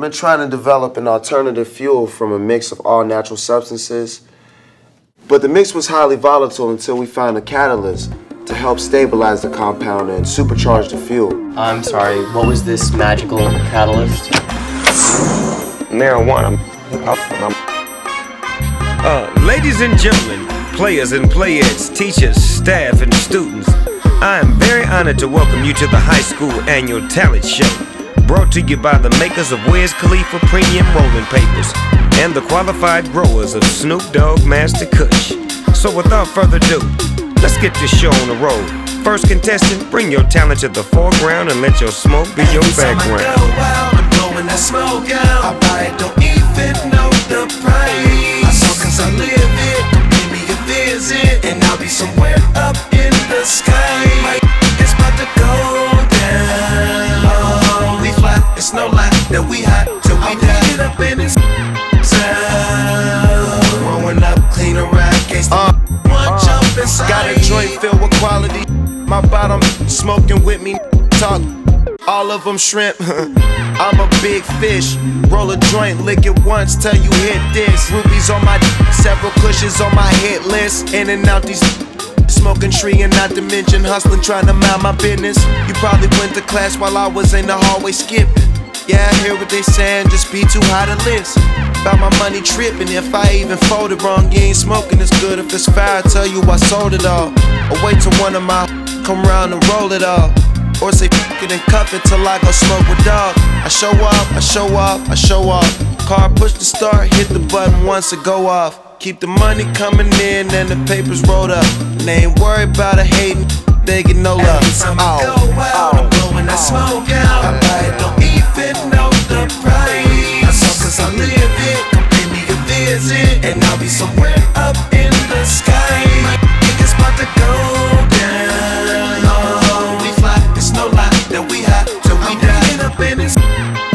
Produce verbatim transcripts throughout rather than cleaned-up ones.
been trying to develop an alternative fuel from a mix of all natural substances, but the mix was highly volatile until we found a catalyst to help stabilize the compound and supercharge the fuel. I'm sorry, what was this magical catalyst? Marijuana. Uh, ladies and gentlemen, players and playettes, teachers, staff, and students, I am very honored to welcome you to the high school annual talent show, brought to you by the makers of Wiz Khalifa Premium Rolling Papers and the qualified growers of Snoop Dogg Master Kush. So without further ado, let's get this show on the road. First contestant, bring your talent to the foreground and let your smoke be your background. I go out, I'm blowing that smoke out. I buy it, don't even know the price. I smoke cause I live it, come pay me a visit, and I'll be somewhere up in the sky. It's about to go down. Oh, we fly, it's no lie that we hot till we die. It up in this sound. Growing up, clean a ride, case the uh, one uh, jump inside. Got a joint filled with quality. My bottom smoking with me. Talk, all of them shrimp. I'm a big fish. Roll a joint, lick it once, tell you hit this. Rubies on my several cushions on my hit list. In and out these smoking tree, and not to mention hustling, trying to mind my business. You probably went to class while I was in the hallway skipping. Yeah, I hear what they saying, just be too high to listen. About my money tripping, if I even fold it wrong, you ain't smoking as good. If it's fire, I tell you I sold it all. Or wait till one of my come round and roll it all. Or say f it and cuff it till I go smoke with dog. I show up, I show off, I show off. Car push the start, hit the button once it go off. Keep the money coming in and the papers rolled up. And they ain't worried about a hating, they get no love. Every time I go out, I'm blowing that smoke out. I buy it, don't even know the price. I smoke cause I live it, come pay me a visit, and I'll be somewhere up in the sky. It's about to go down. Oh, we fly, it's no lie that we hot till we die. Up in this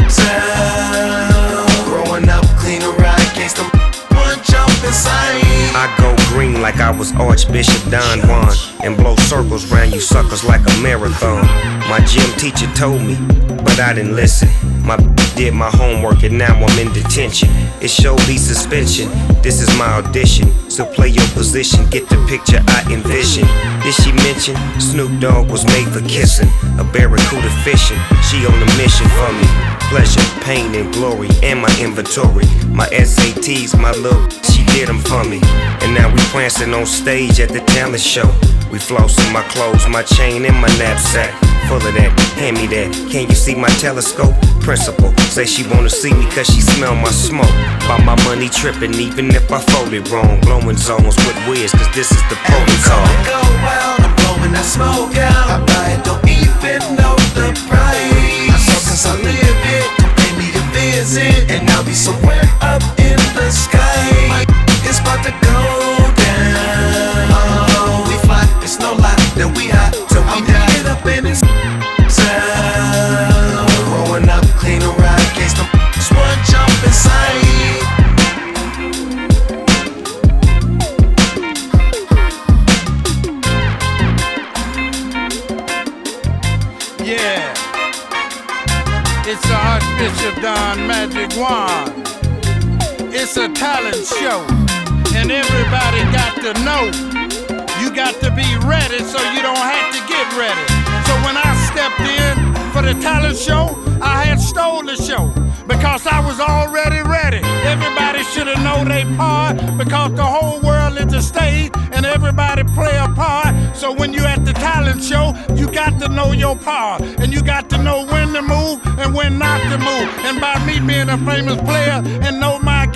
sound. Growing up, clean a ride, case the one jump inside. I go green like I was Archbishop Don Juan and blow circles round you suckers like a marathon. My gym teacher told me, but I didn't listen. My did my homework and now I'm in detention. It showed be suspension, this is my audition. So play your position, get the picture I envision. Did she mention Snoop Dogg was made for kissing? A barracuda fishing, she on a mission for me. Pleasure, pain, and glory, and my inventory. My S A Ts, my little, she did them for me. And now we prancing on stage at the talent show. We flossing my clothes, my chain, and my knapsack. Full of that, hand me that. Can you see my telescope? Principal, say she wanna see me cause she smell my smoke. By my money tripping, even if I fold it wrong. Blowing zones with Wiz, cause this is the protocol. I go out, I'm blowing that smoke out. I buy it, don't even know the price. I smoke cause I live it, come pay me a visit, and I'll be somewhere up in the sky. It's about to go down. Oh, we fly, it's no lie that we hot till we die. Get up in this sound. Growing up, clean a ride, case the one jump inside. Yeah, it's the Archbishop Don Magic Wand. It's a talent show, and everybody got to know. You got to be ready so you don't have to get ready. So when I stepped in for the talent show, I had stole the show because I was already ready. Everybody should have known their part because the whole world is a stage and everybody play a part. So when you at the talent show, you got to know your part and you got to know when to move and when not to move. And by me being a famous player and know my